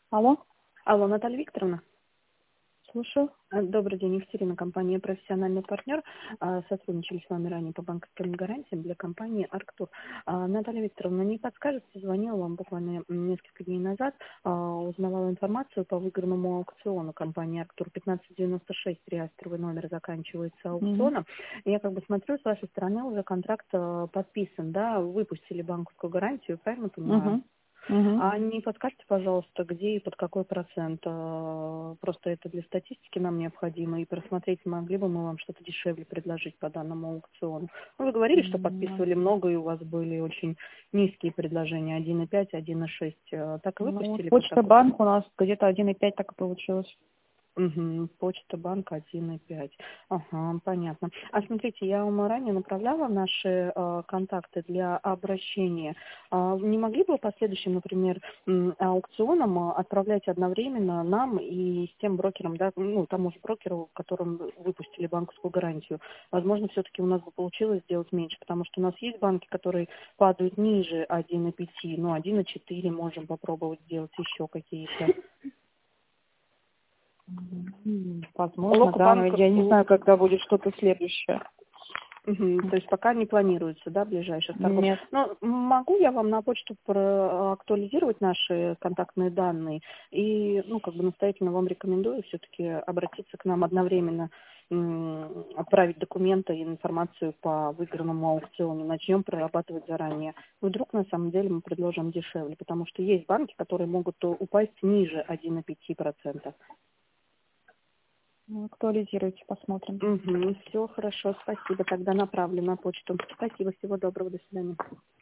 Алло, Алло, Наталья Викторовна. слушаю. Добрый день, Екатерина, компания «Профессиональный партнер». Сотрудничали с вами ранее по банковским гарантиям для компании «Арктур». Наталья Викторовна, не подскажете, звонила вам буквально несколько дней назад, узнавала информацию по выигранному аукциону компании «Арктур». 1596, реестровый номер заканчивается Мгм. аукционом. Я как бы смотрю, с вашей стороны уже контракт подписан, да, выпустили банковскую гарантию, правильно понимаю? Мгм. Мгм. А не подскажете, пожалуйста, где и под какой процент? Просто это для статистики нам необходимо, и просмотреть, могли бы мы вам что-то дешевле предложить по данному аукциону. Ну, вы говорили, что подписывали много, и у вас были очень низкие предложения, 1,5, 1,6. Так и Ну, вот выпустили под Почта такой? банк у нас где-то 1,5 так и получилось. Угу, почта банк 1,5. Ага, понятно. А смотрите, я вам ранее направляла наши контакты для обращения. Не могли бы последующим, например, аукционам отправлять одновременно нам и с тем брокером, да, ну, тому же брокеру, которым выпустили банковскую гарантию? Возможно, все-таки у нас бы получилось сделать меньше, потому что у нас есть банки, которые падают ниже 1,5, ну, 1,4 можем попробовать сделать еще какие-то. Возможно, да, но Локобанк. я не знаю, когда будет что-то следующее. Мгм. То есть пока не планируется, да, ближайших торгов. Нет. Но могу я вам на почту актуализировать наши контактные данные и, ну, как бы настоятельно вам рекомендую все-таки обратиться к нам одновременно, отправить документы и информацию по выигранному аукциону. Начнем прорабатывать заранее. Вдруг на самом деле мы предложим дешевле, потому что есть банки, которые могут упасть ниже 1,5%. Ну, актуализируйте, посмотрим. Угу, все хорошо, спасибо. Тогда направлю на почту. Спасибо, всего доброго, до свидания.